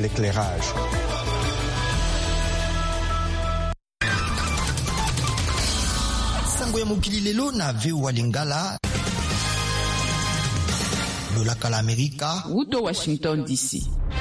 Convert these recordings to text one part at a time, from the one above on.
l'éclairage. Sango ya mokili lelo na VOA Lingala. Lolaka la Amerika. Uto Washington DC.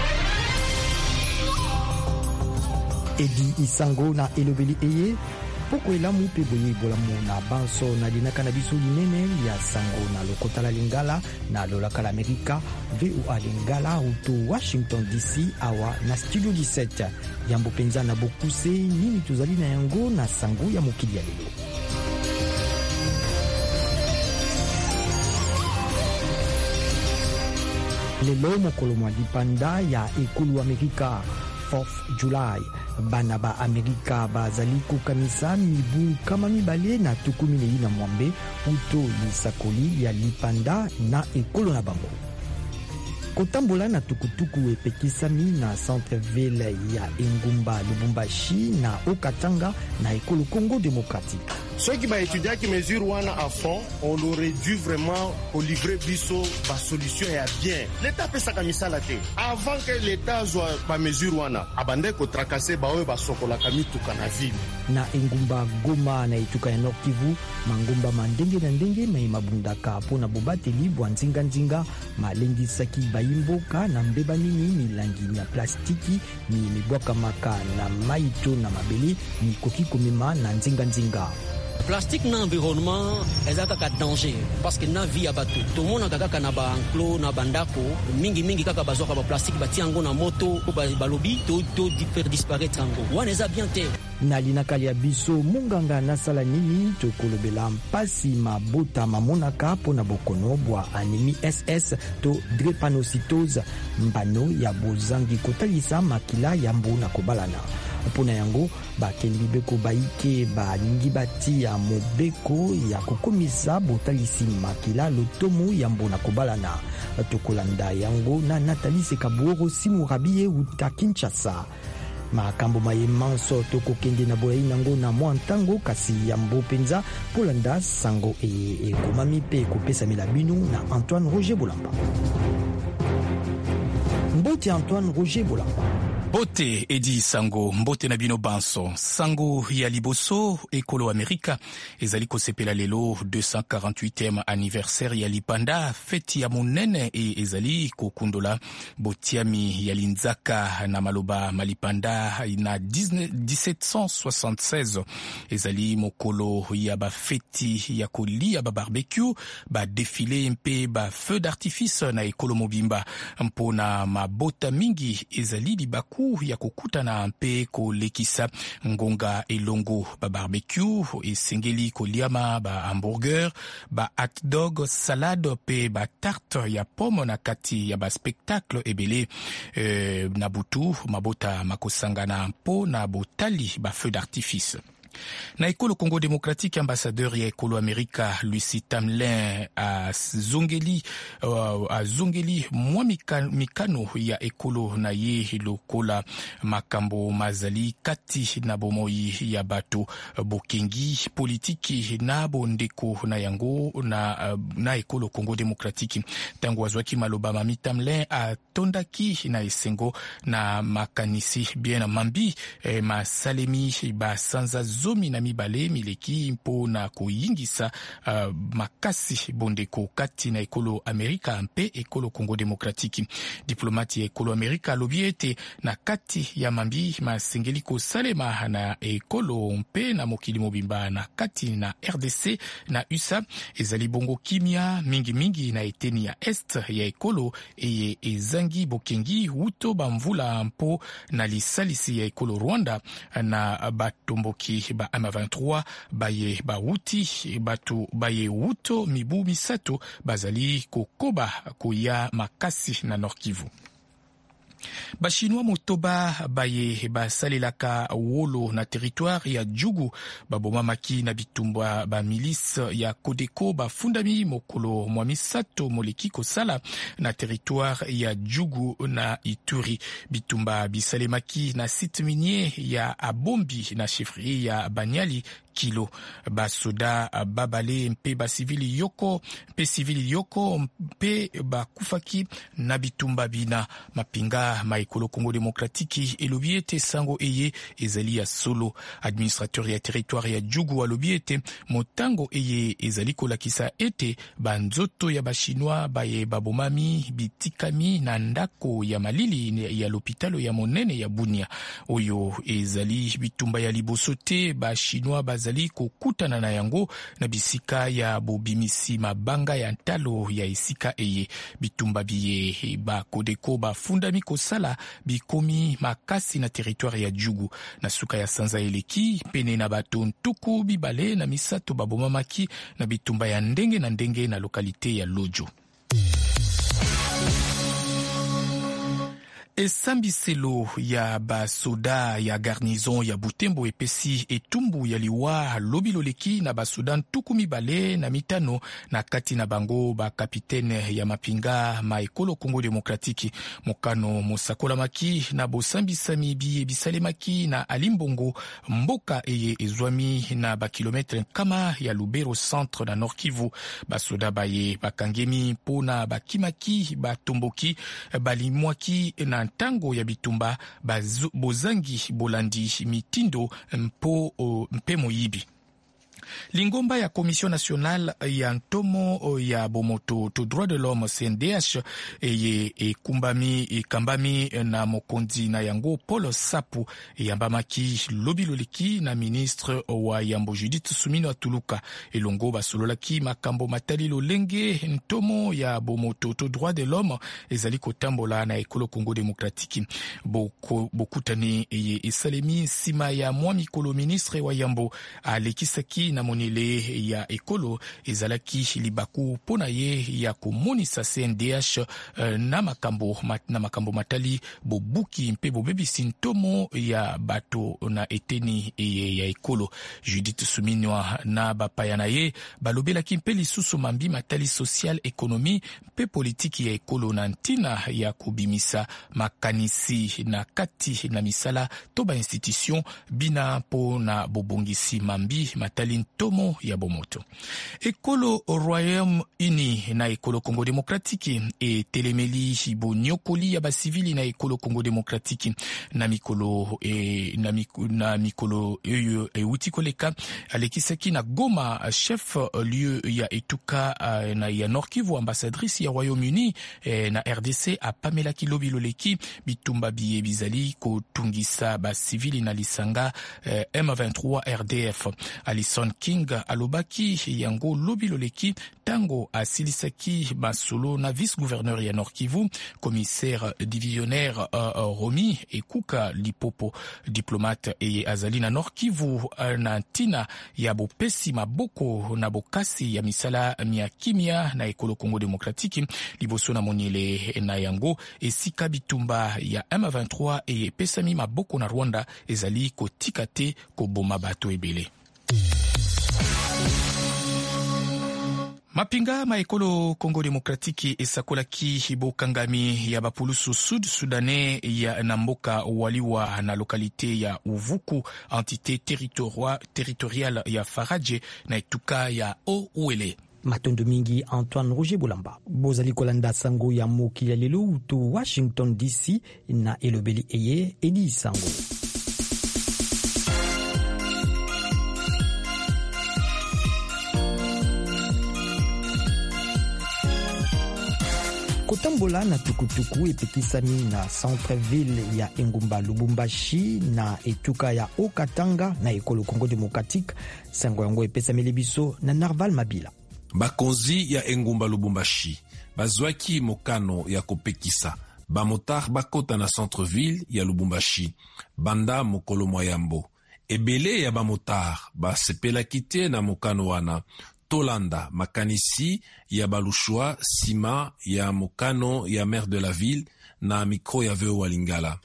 Edi Isango na elobeli eye. Poko elamu pe boye bolamu na banso na dinaka na biso linene ya sango na lokota la Lingala na lolaka la Amerika. VOA Lingala uto Washington DC awa na studio 17. Yambo penza na bokuse nini tuzali na yango na sango ya mokili ya lelo. Lelo mokolo mwa lipanda ya ekulu Amerika 4th July. Bana ba Amerika bazali kokanisa mibu kama mibale na tukumi na ina mwambe uto lisakoli ya lipanda na ekolo na bango. Kotambola na tukutuku epekisami na centre-ville ya Engumba Lubumbashi na Okatanga na ekolo Congo démocratique. Ceux qui étudiant qui mesurent wana à fond, on aurait dû vraiment livrer biso ba solution ya bien. L'État peut sakamisa la te. Avant que l'État soit ba mesure wana, abande ko tracasser ba oyo ba sokola kamituka na ville. Na Engumba Goma na ituka ya Nord Kivu, mangumba mandenge na ndenge mai mabundaka pona bobateli bwa nzinga malengi saki bayimboka na mbeba nini milangi ya plastiki ni mibwaka maka na maito na mabele ni koki komema na nzinga. Plastique na environnement ezaka ka danger parce que na vie abatu to mona kaka na ba enclos na bandako mingi kaka bazoka ba plastique batiango na moto ko balobi to faire disparaître ango wana eza bien te na linakali ya biso munganga na sala nini to kolobela mpasi mabota mamonaka pona bokono bwa anémie SS to drépanocytose mbano ya bozangi kotalisa makila ya mbona kobalana. Pona yango bakendi beko baike balingi bati ya mobeko ya kokomisa botalisi makila lotomo ya mbona kobalana. Tokolanda yango na Nathalie Sekaburo Simurabiye uta Kinshasa. Makambo mayemanso tokokende na boya inango na mwantango kasi yambo penza polanda sango ekomami pe kopesa milabinu na Antoine Roger Bolamba. Mbote Antoine Roger Bolamba. Bote Edi Sango, mbote na bino banso. Sango ya liboso, ekolo Amerika, ezali kosepela lelo 248e anniversaire ya lipanda, feti ya monene e ezali kokundola botiami ya linzaka na maloba malipanda na 1776. Ezali mokolo ya ba feti ya kolia ba barbecue, ba defile mpe ba feu d'artifice na ekolo mobimba. Mpona mabota mingi ezali libaku ya kokutana mpe kolekisa ngonga elongo ba barbecue esengeli koliama ba hamburger ba hot dog salade pe ba tarte ya pomme na kati ya ba spectacle ebele na butu mabota makosangana mpo na botali ba feu d'artifice. Na ekolo Congo démocratique, ambassadeur ya ekolo Amerika Lucie Tamlin a zongeli mwa mikano ya ekolo na ye lokola makambo mazali kati na bomoi ya bato bokengi politiki na bondeko na yango na ekolo Congo démocratique. Tango wazwaki maloba Mami Tamlin a tondaki na esengo na makanisi bien mambi masalemi ba sanza zomi na mibale mileki mpo na koyingisa makasi bondeko kati na ekolo Amerika mpe ekolo Congo démocratique. Diplomati ya ekolo Amerika alobi ete na kati ya mambi masengeli kosalema na ekolo mpe na mokili mobimba na kati na RDC na USA ezali bongo kimia mingi na eteni ya est ya ekolo eye ezangi bokengi uto bamvula mpo na lisalisi ya ekolo Rwanda na batomboki ba M23 baye bauti batu baye uto mibu misato bazali kokoba koya makasi na Nord Kivu. Bashinois motoba baye basalelaka wolo na territoire ya Djugu babomamaki na bitumba ba milice ya Kodeko bafundami mokolo mwa misato moleki kosala na territoire ya Djugu na Ituri. Bitumba bisalemaki na site minier ya Abombi na chefferie ya Banyali kilo basoda babale mpe basivili yoko mpe bakufaki na bitumba bina mapinga mapinga maekolo Congo Démocratique elobi ete sango eye ezali ya solo. Administrateur ya territoire ya Djugu alobi ete motango eye ezali kolakisa ete banzoto ya bachinois baye babomami bitikami na ndako ya malili ya lopitalo ya monene ya Bunia. Oyo ezali bitumba ya liboso te bachinois bazali kokutana na yango na bisika ya bobimisi mabanga ya ntalo ya esika eye. Bitumba biye ba kodeko ba fundami kosala bikomi makasi na territoire ya Djugu. Na suka ya sanza eleki pene na bato ntuku bibale na misato babomamaki na bitumba ya ndenge na ndenge na lokalite ya Lojo. Esambiselo ya basoda ya garnizon ya Butembo epesi etumbu ya liwa lobiloleki na basoda ntuku mibale na mitano na kati na bango ba kapitene ya mapinga maekolo Congo Démocratique. Mokano mosakolamaki na bosambisami biye bisalemaki na Alimbongo, mboka eye ezwami na bakilometre kama ya Lubero centre na Nord Kivu. Basoda baye bakangemi pona bakimaki batomboki balimwaki na ntango ya bitumba bozangi bolandi mitindo mpe moyibi. Lingomba ya Commission nationale ya ntomo ya bomoto to droit de l'homme CNDH ekambami na mokonzi na yango Paul Sapu yambamaki lobiloleki na ministre wa yambo Judith Sumino Atuluka. Elongo basololaki makambo matali lolenge ntomo ya bomoto to droit de l'homme ezali kotambola na ekolo Congo Démocratique. Bokutani esalemi sima ya mwa mikolo ministre wa yambo alekisaki na monele ya ekolo ezalaki libaku pona ye ya komonisa CNDH na makambo matali bobuki mpe bobebisi ntomo ya bato na eteni ya ekolo. Judith Suminwa na bapaya na ye balobelaki mpe lisusu mambi matali social ekonomi mpe politiki ya ekolo na ntina ya kubimisa makanisi na kati na misala to ba institution bina po na bobongisi mambi matali ntomo ya bomoto. Ekolo Royaume-Uni na ekolo Congo Démocratique etelemeli bonyokoli ya basivili na ekolo Congo Démocratique na mikolo euti koleka alekisaki na Goma chef lieu ya etuka na ya Nord Kivu ambassadrice ya Royaume-Uni na RDC apamelaki lobiloleki bitumba biye bizali kotungisa basivili na lisanga M23 RDF. Alison King alobaki yango lobiloleki tango asilisaki masolo na vice-gouverneur ya Nord Kivu, commissaire divisionnaire Romi Ekuka Lipopo, diplomate et azali na Nord Kivu na ntina ya bopesi maboko na bokasi ya misala mia kimia na ekolo Congo Démocratique liboso na moniele na yango esika bitumba ya M23 e pesami maboko na Rwanda ezali kotikate koboma bato ebele. Mapinga maekolo Congo Démocratique esakolaki bokangami ya bapulusu sud sudanais ya namboka waliwa na lokalite ya Uvuku, entité territoriale ya Faraje na etuka ya Ouele. Matondo mingi Antoine Roger Bolamba. Bozali kolanda sango ya moki ya lelo utu Washington DC na elobeli eye edi sango. Kotambola na tukutuku epekisami na centre-ville ya Engumba Lubumbashi na etuka ya Okatanga na ekolo Congo Démocratique. Sango yango epesameli biso na Narval Mabila. Bakonzi ya Engumba Lubumbashi bazwaki mokano ya kopekisa bamotar bakota na centre-ville ya Lubumbashi banda mokolo moyambo. Ebele ya bamotar basepelaki te na mokano wana tolanda makanisi ya balushwa sima ya mokano ya maire de la ville na micro ya Veo Walingala.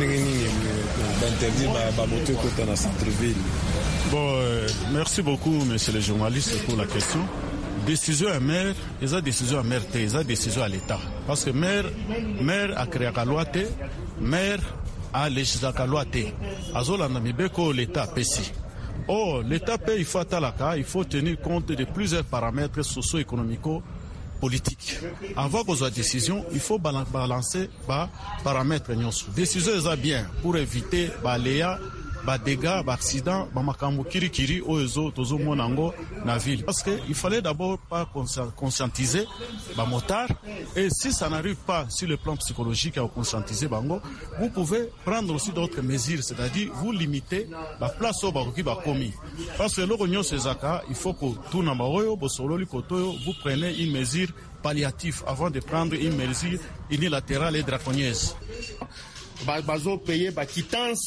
Merci beaucoup, monsieur le journaliste, pour la question. Décision à maire, ils ont décision à maire, ils ont décision à l'État. Parce que maire a créé la loi, maire a législé la loi. Azola Namibeko, l'État pèse. Oh, l'État paye, il faut tenir compte de plusieurs paramètres socio-économiques politique. Avant qu'on soit décision, il faut balancer paramètres. Décision est bien pour éviter les dégâts, les accidents, les makambo kirikiri ozo monango na ville. Parce que il fallait d'abord pas conscientiser les motards. Et si ça n'arrive pas sur le plan psychologique à conscientiser bango, vous pouvez prendre aussi d'autres mesures, c'est-à-dire vous limitez la place au baroki ba commis. Parce que l'oronyo sezaka, il faut que tout namaoyo bosololi kotoyo vous prenez une mesure palliative avant de prendre une mesure unilatérale et draconienne. Bazo payer ba quittance.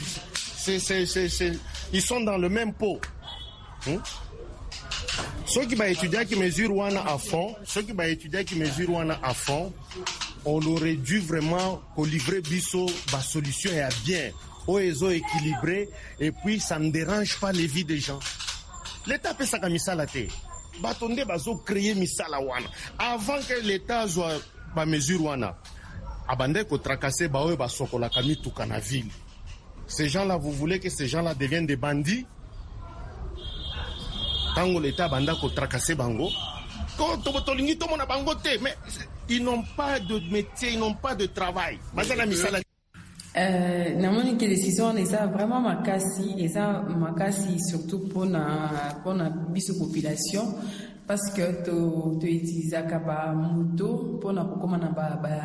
Ils sont dans le même pot. Ceux qui vont étudier qui mesurent Wana à fond, on aurait dû vraiment livrer biso la solution est bien, OESO équilibré et puis ça ne dérange pas les vies des gens. L'État peut s'accamiser la tête. Batonde bazo créer misala Wana avant que l'État soit ba mesure Wana. Abandé ko tracasser ba oe ba sokola kami tukana ville. Ces gens-là, vous voulez que ces gens-là deviennent des bandits? Quand l'État banda ko tracasser bango, mais ils n'ont pas de métier, ils n'ont pas de travail. Namoni que décision eza vraiment makasi surtout pour na biso population parce que to utilisaka ba moto pour na kokoma na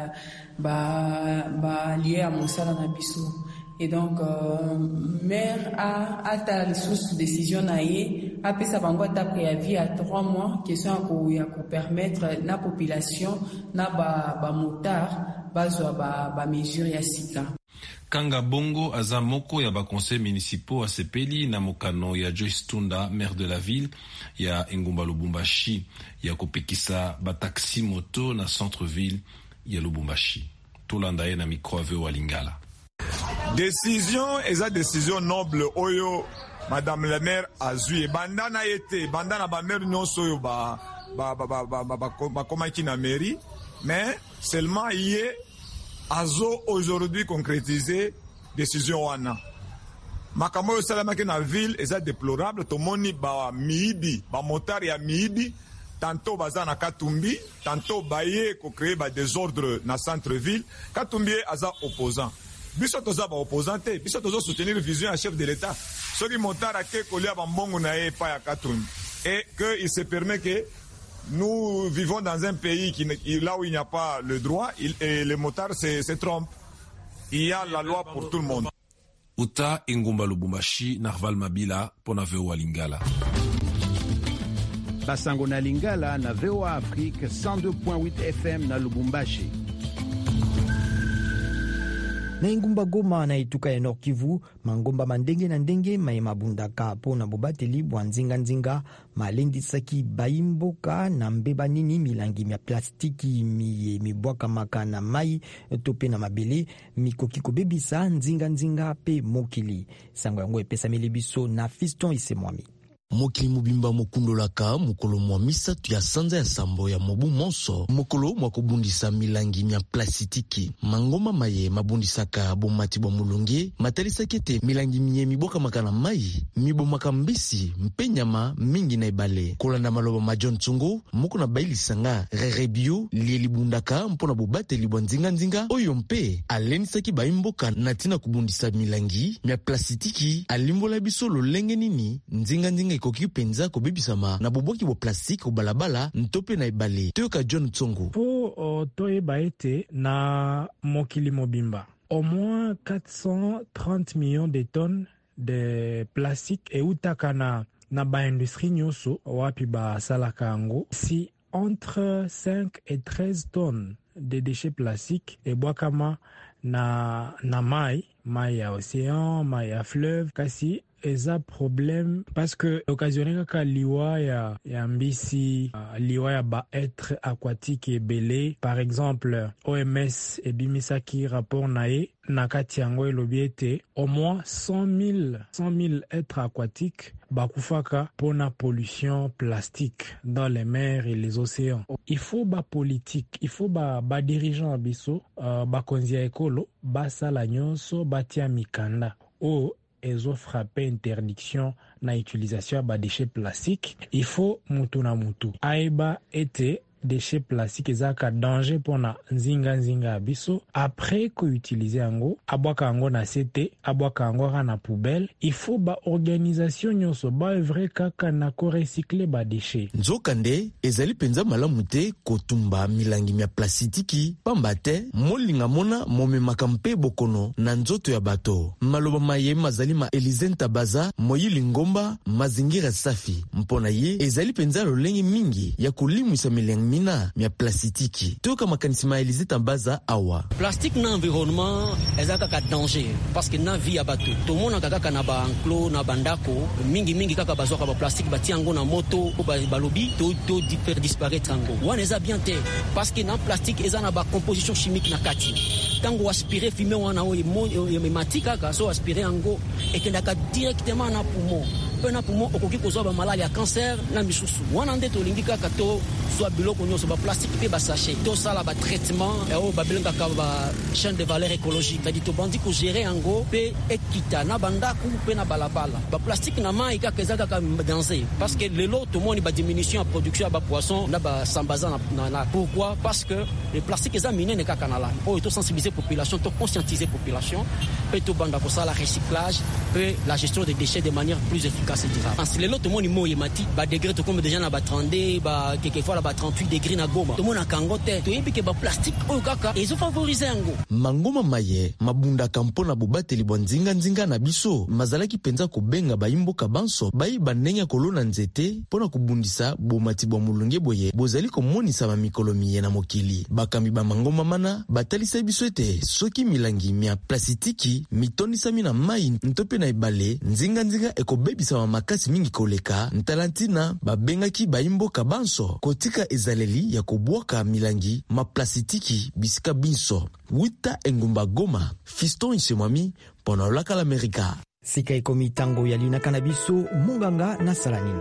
ba lié à mosala na biso. Et donc, maire a ta source de décision naie, a pu sa bango ta préavis à 3 mois, question pour permettre la population, na ba motard, ba mesure ya sika. Kanga Bongo aza moko ya ba conseil municipaux a sepeli na mokano ya Joyce Tunda, maire de la ville, ya Engumba Lubumbashi, ya kopekisa ba taxi moto na centre-ville ya Lubumbashi. Tolanda na micro ave wa Lingala. Décision eza décision noble oyo madame la maire azui bandana été bandana ba maire nyonso oyo ba komaki na mairie mais seulement hier azo aujourd'hui concrétiser décision wana makambo yo salamaki na ville eza déplorable tomoni ba miibi ba motari ya miibi tantôt baza na Katumbi tantôt baye ko créer ba désordre na centre ville Katumbi aza opposant biso toza ba opposante biso tozo soutenir vision à chef de l'État soki motara ke kolia ba mbongo na ye pa ya Katumbi et que il se permet que nous vivons dans un pays là où il n'y a pas le droit et les motards se trompent. Il y a la loi pour tout le monde. Uta Engumba Lubumbashi Narval Mabila pona VOA Lingala. Basango na Lingala na VOA Afrique 102.8 FM na Lubumbashi. Na Engumba Goma na Ituka ya Nord Kivu, mangomba mandenge na ndenge maye mabundaka po na bobateli bwa nzinga malendisaki baimboka na mbeba nini milangi mya plastiki mibwaka maka na mai tope na mabele mikoki kobebisa nzinga pe mokili. Sango yango epesa melebiso na Fiston Isemwami. Mokili mobimba mokundolaka mokolo mwa misatu ya sanza ya sambo ya mobu monso mokolo mwa kobundisa milangi mya plasitiki mangoma maye mabundisaka bomati bwa mulunge matalisaki ete milangi mye miboka makana mai mibomaka mbisi mpenyama mingi na ebale kolanda maloba ma John Tsungo moko na bailisanga rerebio lielibundaka mpona bobateli bwa nzinga oyo mpe alenisaki baimboka na tina kubundisa milangi mya plasitiki alimbola biso lolenge nini nzinga ekoki penza kobebisama na boboki bo plastique au balabala ntope na ebale toyoka John Tsongo po toyeba ete na mokili mobimba au moins 430 millions de tonnes de plastique eutaka na ba industrie nyoso wapi ba salaka yango si entre 5 et 13 tonnes de déchets plastiques ebwakama na mai ya océan mai ya fleuve kasi eza problème parce que occasionné kaka liwa ya mbisi liwa ya ba être aquatique ebele par exemple OMS ebimisaki rapport nae na kati yango elobi ete au moins 100 000 êtres aquatiques bakufaka pona pollution plastique dans les mers et les océans. Il faut ba politique, il faut ba dirigeant biso ba konzia ekolo basala nyonso batia mikanda o ezo frappé interdiction na utilisation ba déchets plastiques. Il faut mutu na mutu aiba ete déchets plastiques ezaka danger pona nzinga abiso. Après ko utiliser yango abwaka yango na sete abwaka yango na poubelle. Il faut ba organisation nyonso ba œuvre kaka na ko recycler ba déchets. Nzokande ezali penza malamu te kotumba milangi mya plastiki pamba te molinga mona momemaka mpe bokono na nzoto ya bato. Maloba maye mazali ma Elizenta Baza Moyili Ngomba mazingira safi mpona ye ezali penza lolenge mingi ya kulimwisa milangi mina mya plastiki. Toka makanisi ma Elizenta Baza awa plastique na environnement ezaka ka danger parce que na vie ya bato to mona kaka na ba enclos na bandako mingi kaka bazwaka ba plastique batiango na moto balobi to faire disparaître ango wana eza bien te parce que na plastique eza na ba composition chimique na kati tango aspirer fumer wana o matika ka so aspirer ango ekendaka directement na poumon pena poumon okoki kozwa ba maladie ya cancer na misusu wana nde to lingi kaka to soit biloko nyonso ba plastique pe ba sachet to sala ba traitement o ba belenga ka ba chaîne de valeur écologique c'est dit to bandi ko gérer ango pe ekita na bandaku pe na balabala ba plastique na mai kaka ezaka ka danger parce que lelo to moni ba diminution en production ba poisson na ba sambaza na pourquoi parce que le plastique eza minene kaka na la o to sensibiliser population to conscientiser population pe to banda ko sala recyclage pe la gestion des déchets de manière plus efficace. Parce que les autres monde moye mati ba degré to comme déjà na ba 32 ba quelquefois la ba 38 degrés na goma to mona kangote to yebi ke ba plastique o kaka ezo favoriser yango mangoma maye mabunda kampo na bobateli bonzinga na biso mazalaki penza ko benga ba imboka banso bayi banenya kolona nzete pona kubundisa bomati bwa mulunge boye bozali ko monisa ba mikolomi ye na mokili bakami ba mangoma mana batalisa biso ete soki milangi mya plastiki mitondisa mina mai ntope na ibale nzinga ekobebisa makasi mingi koleka ntalantina babengaki baimboka banso kotika ezaleli ya kobwaka milangi ma plastiki bisika binso wita engumba Goma Fiston Isemwami pona olaka l'Amerika sika ekomi tango ya linaka na biso munganga na sala nini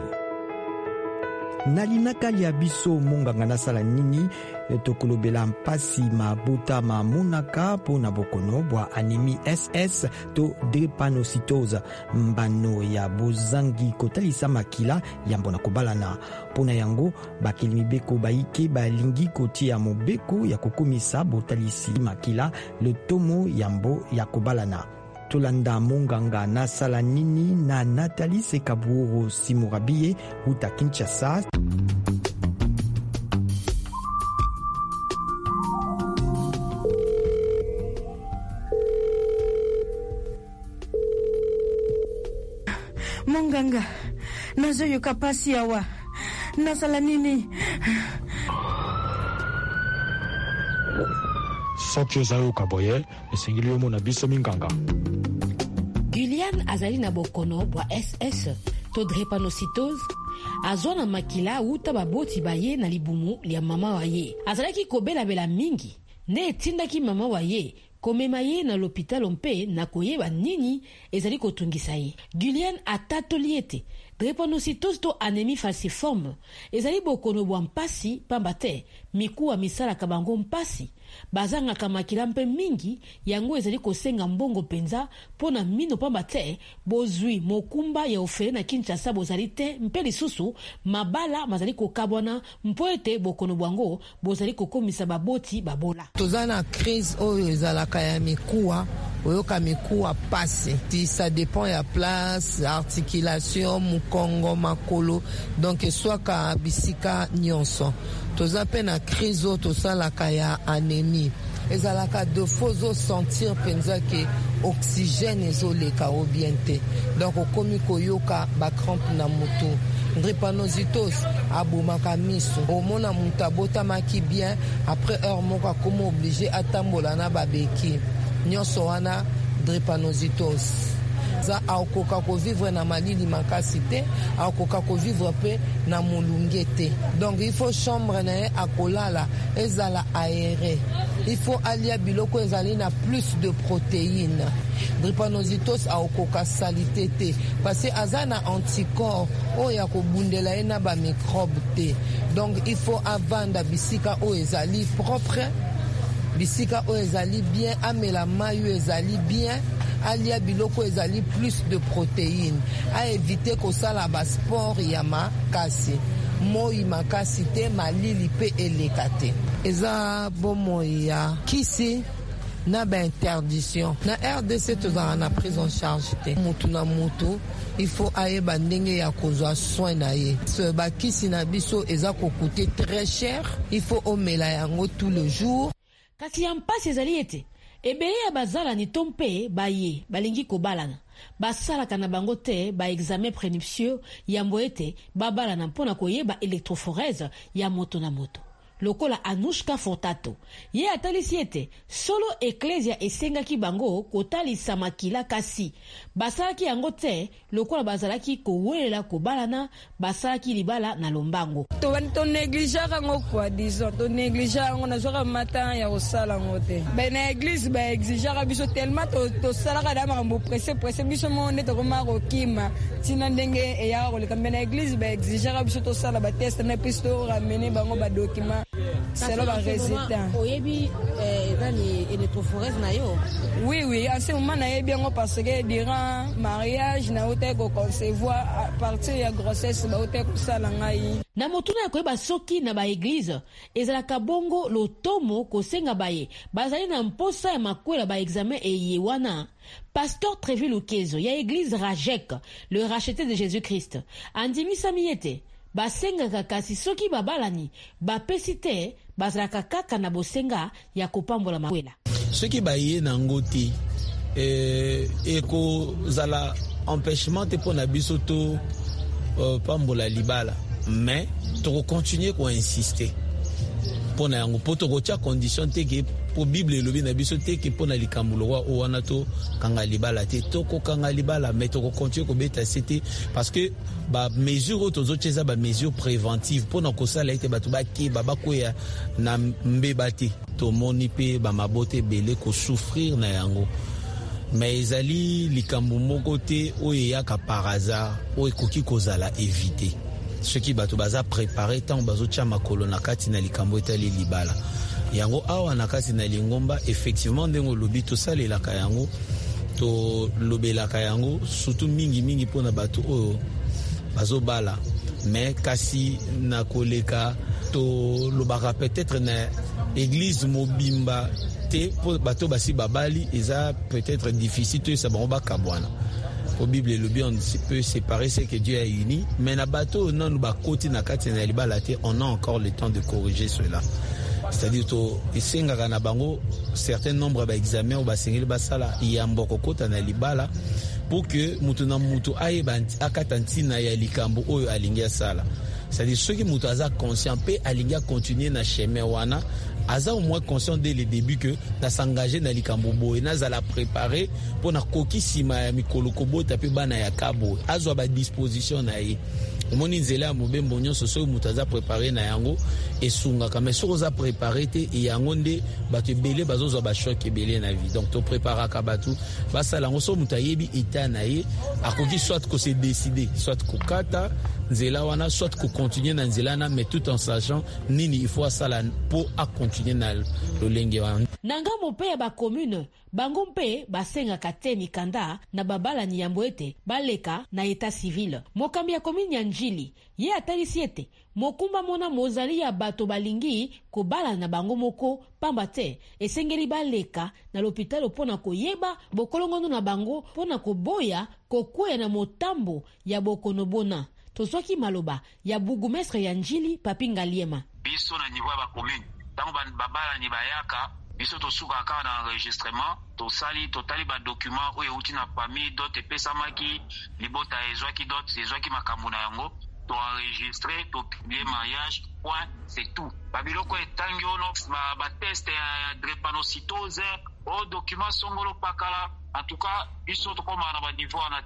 na linaka ya biso munganga na sala nini tokolobela mpasi mabuta mamunaka pona bokono bwa anémie SS to drépanocytose mbano ya bozangi kotalisa makila yambo na kobalana pona yango bakeli mibeko baike balingi kotia mobeko ya kokomisa botalisi makila le tomo yambo ya kobalana tolanda munganga na sala nini na Nathalie Sekaburo Simurabie uta Kinshasa. Munganga nazoyoka pasi awa nasala nini soki ozayoka boye esengeli yo mona biso minganga. Guyliane azali na bokono bwa SS to drépanocytose azwa na makila uta baboti baye na libumu lia mama waye azalaki kobelabela mingi nde etindaki mama waye komema ye na l'hôpital mpe na koyeba nini ezali kotungisa ye. Guyliane atatoli ete drépanocytose to anémie falciforme ezali bokono bwa mpasi pamba te mikuwa misalaka bango mpasi bazangaka makila mpe mingi yango ezali kosenga mbongo penza pona mino pamba te bozwi mokumba ya ofele na Kinshasa bozali te mpe lisusu mabala mazali kokabwana mpo ete bokono bwango bozali kokomisa baboti babola. Tozana crise oyo ezalaka ya mikuwa oyoka mikuwa pasi ti ça dépend ya place articulation mukongo makolo donc swaka bisika nyonso toza pe na crise oyo tosalaka ya anémie ezalaka de fois sentir penza ke oxygène ezoleka o bien te donc okomi koyoka ba crampe na mutu drépanocytose abomaka miso omona mutu abotamaki bien après heure moko akomi obligé atambola na babeki nyonso wana drépanocytose za akoka ko vivre na malili makasi te akoka ko vivre pe na mulunge te donc il faut chambre na akolala ezala aéré il faut alia biloko ezali na plus de protéines drépanocytose akoka salité te parce que azana anticorps oya ko bundela na ba microbe te donc il faut avanda bisika o ezali propre bisika o ezali bien amela mayu ezali bien alia biloko ezali plus de protéines, à éviter kosala ba sport ya makasi. Moi makasi te malili pe eleka te. Eza bomoi ya kisi na ba interdiction. Na RDC tozala na prise en charge te. Mutu na mutu il faut ayeba ndenge ya kozwa soin na ye. Ce bakisi na biso eza kokuter très cher. Il faut omela yango tout le jour. Kasi ya mpasi ezali ete ebele ya bazala ni tompe baye balingi kobalana basalaka na bango te ba examen prénuptieux yambo ete babalana mpona koyeba électrophorèse ya moto na moto. Lokola Anushka Fortato ye atalisi ete solo eklesia esengaki bango kotalisa makila kasi basalaki yango te lokola bazalaki kowelela kobalana basalaki libala na lombango to négligeaka ngo quoi disons to négligeaka ngo na zoka matin ya kosala ngo te na église ba exigeaka biso tellement to salaka da makambo pressé biso mo nde tokoma kokima tina ndenge eyaka koleka na église ba exigeaka biso to sala ba test na pisto ramener bango ba document. C'est le résultat. Oui, en ce moment, na bien parce que durant mariage, na ote ko concevoir à partir de la grossesse, ba ote ko sala ngai. Na motuna ya koyeba soki na ba église, ezalaka bongo lotomo kosenga baye. Bazali na mposa ya makwela ba examen eye wana. Pasteur Tréville Ukezo, ya église Rajek, le racheté de Jésus-Christ. Andimi samiete. Basenga kasi soki babalani bapesi te bazalaka kaka na bosenga ya kopambola makwela soki baye na ngoti ekozala empêchement te mpona biso to pambola libala mais tokokontinue koinsister mpona yango mpo tokotia condition te ke po bible elobi na biso te ke mpona likambo lokwa o wana tokanga libala te tokokanga libala mais tokokontinue kobeta se te parce que bamesure oyo tozotia eza bamesure préventive mpona kosala ete bato bakeba bakwea na mbeba te tomoni mpe bamabota ebele kosouffrir na yango mais ezali likambo moko te oyo eyaka par hasard oyo ekoki kozala éviter soki bato baza préparé ntango bazotia makolo na kati na likambo etali libala yango awa na kati na lingomba effectivement ndenge olobi tosalelaka yango tolobelaka yango surtout mingi mpona bato oyo bazobala mais kasi na koleka tolobaka peut-être na église mobimba te po bato basi babali eza peut-être difficile toyesa bango bakabwana po bible elobi on peut séparer ce que Dieu a uni mais na bato nanu bakoti na kati na libala te on a encore le temps de corriger cela. C'est-à-dire to esengaka na bango certain nombre ba examen ou ba sengeli basala yambo kokota na libala pour que mutu na mutu ayeba akata ntina ya likambo oyo alingi asala. C'est-à-dire ceux qui mutu aza conscient pe alingi continuer na chemin wana aza au moins conscient dès le début que na s'engager na likambo boye na za la préparer pour na koki sima ya mikolo kobota pe bana ya kabo azwa ba disposition na ye omoni nzela ya mobembo nyonso soki mutu aza préparé na yango esungaka mais soki oza préparé te yango nde bato ebele bazozwa bashok ebele na vie donc topreparaka bato basala yango soki mutu ayebi eta na ye akoki soit kose décider soit kokata nzela wana soit kocontinue na nzela na mais tout en sachant nini il faut asala po acontinue na lolenge wana na ngambo mpe ya bacommune bango mpe basengaka te mikanda na babalani yambo ete baleka na état civil. Mokambi ya commune ya Njili ye atalisi ete mokumba mona mozali ya bato balingi kobala na bango moko pamba te esengeli baleka na l'hôpital mpona koyeba bokolongono na bango mpona koboya kokwea na motambo ya bokonobona. Tozwaki maloba ya bourgmestre ya Njili Papi Ngaliema. Biso na niveau ya bacommune tango babala ni bayaka biso tosuka kaka na enregistrement totali badocument oyo euti na pami dot epesamaki libota ezwaki makambo na yango toenregistre topublie mariage point c'est tout babiloko etangi ono bateste ya drépanocytose o document songolo pakala en tout cas biso tokoma na baniveau wana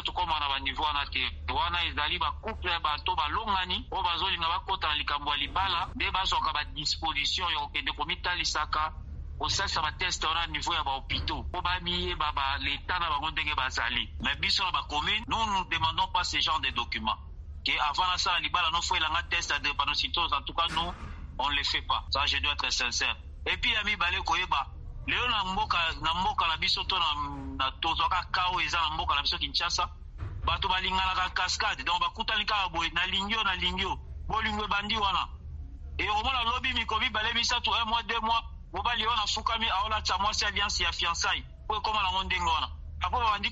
te wana ezali bacouple ya bato balongani oyo bazolinga bakota na likambo ya libala nde bazwaka badisposition ya kokende komitalisaka osalisa bateste wana niveau ya bahôpitaux po bamiyeba l'état na bango ndenge bazali mais biso na bacommune nous demandons pas ce genre de documents que avant na sala libala no faut elanga test ya drépanocytose en tout cas nous on le fait pas ça je dois être sincère et puis ya mibale koyeba leo na mboka na biso to na tozwaka kao eza na mboka na biso Kinshasa bato balinganaka cascade donc bakutani kaka boye na lingio bolingo ebandi wana e omona lobi mikobi bale misatu 1 mois 2 mois mobali wana fukami aolatisa mwasi alliance ya fiançailles po ekoma nango ndenge wana apo babandi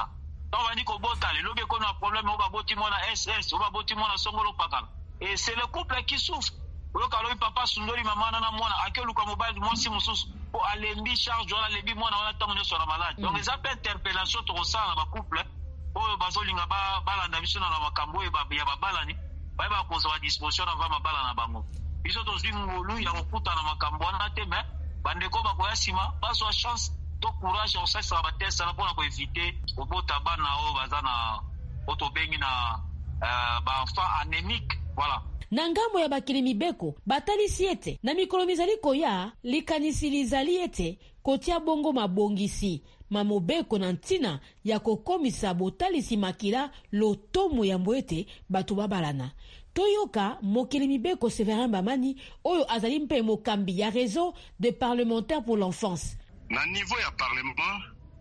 kobota lelo be kona problème o baboti mwana SS o baboti mwana songolo pakala et c'est le couple qui souffre oyoka lobi papa sundoli mama na mwana akeluka mobali mwasi mususu po alembi charge wana lebi mwana wana tango nyonso na malade donc eza pe interpellation tokosala na bacouple oyo bazolinga balanda biso na makambo ya babalani bayeba kozwa disposition ava mabala na bango biso tozwi ngolu ya kokuta na makambo wana te me bandeko bakoya nsima bazwa chance to courage ya kosalisa batesala mpona koevite kobota bana oyo baza na oyo tobengi na baenfant anémique voilà. Na ngambo ya bakili mibeko batalisi ete na mikolo mizali koya likanisi lizali ete kotia bongo mabongisi mamobeko na ntina ya kokomisa botalisi makila lotomo ya mboete bato babalana. Toyoka mokili mibeko Severin Bamani oyo azali mpe mokambi ya réseau de parlementaires pour l'enfance. Na niveau ya parlement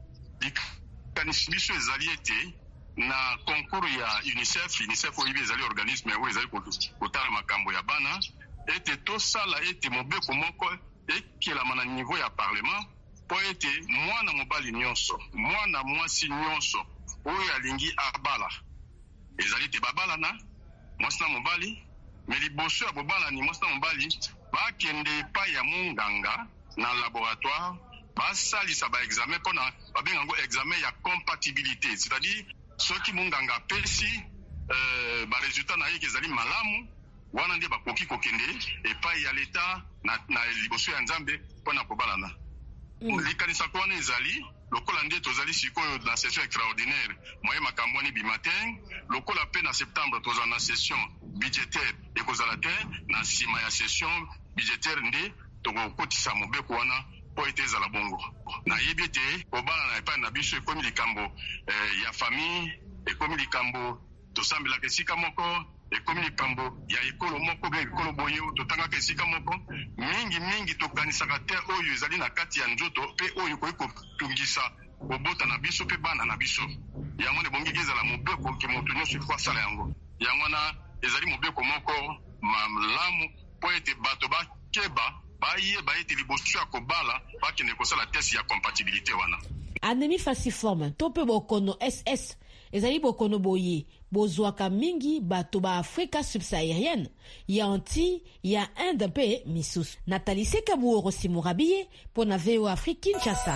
likanisi biso ezali ete na concours ya UNICEF oyibi ezali organisme oyo ezali kotala makambo ya bana ete tosala ete mobeko moko ekelama na niveau ya parlement po ete mwana mobali nyonso mwana mwasi nyonso oyo alingi abala ezali te babalana mwasi na mobali me liboso ya bobalani mwasi na mobali bakende epai ya munganga na laboratoire basalisa baexamen mpona babenga yango examen ya compatibilité c'est-à-dire soki munganga apesi baresultat na ye ezali malamu wana nde bakoki kokende epai ya leta na liboso ya nzambe mpona kobalana. Likanisa wana ezali lokola nde tozali sikoyo na session extraordinaire moye makambo wani bimatin lokola pe na septembre tozala na session budgétaire ekozala te na nsima ya session budgétaire nde tokokotisa mobeko wana po ete ezala bongo. Nayebi ete kobala na epai na biso ekomi likambo ya famille ekomi likambo tosambelaka esika moko ekomi likambo ya ekolo moko be ekolo boye totangaka esika moko mingi tokanisaka te oyo ezali na kati ya nzoto pe oyo koki kotungisa kobota na biso pe bana na biso yango nde bongi ezala mobeko ke moto nyonso efo asala yango yango wana ezali mobeko moko malamu po ete bato bakeba bayeba ete liboso ya kobala bakende kosala test ya compatibilité wana. Anémie falciforme to pe bokono SS ezali bokono boye bozwaka mingi bato ba Afrika subsaharienne ya anti ya Inde pe misusu. Nathalie Sekabuoro Simurabiye pona VOA Afrique Kinshasa.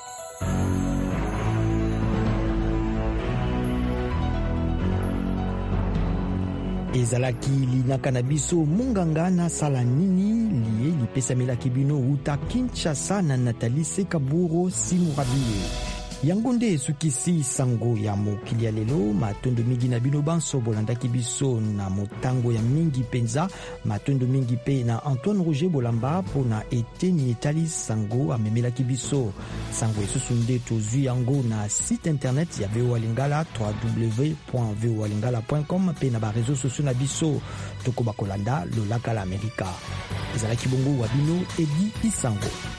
ezalaki linaka na biso munganga na sala nini liye lipesamelaki bino uta Kinshasa na Nathalie Sekabuoro Simurabiye. Yango nde esukisi sango ya mokili ya lelo matondo mingi na bino banso bolandaki biso na motango ya mingi penza matondo mingi pe na Antoine Roger Bolamba pona eteni etali sango amemelaki biso sango esusu nde tozwi yango na site internet ya VOA Lingala www.voalingala.com pe na bareseau sociaux na biso toko bakolanda lolaka la Amerika ezalaki bongo wa bino Edi Isango.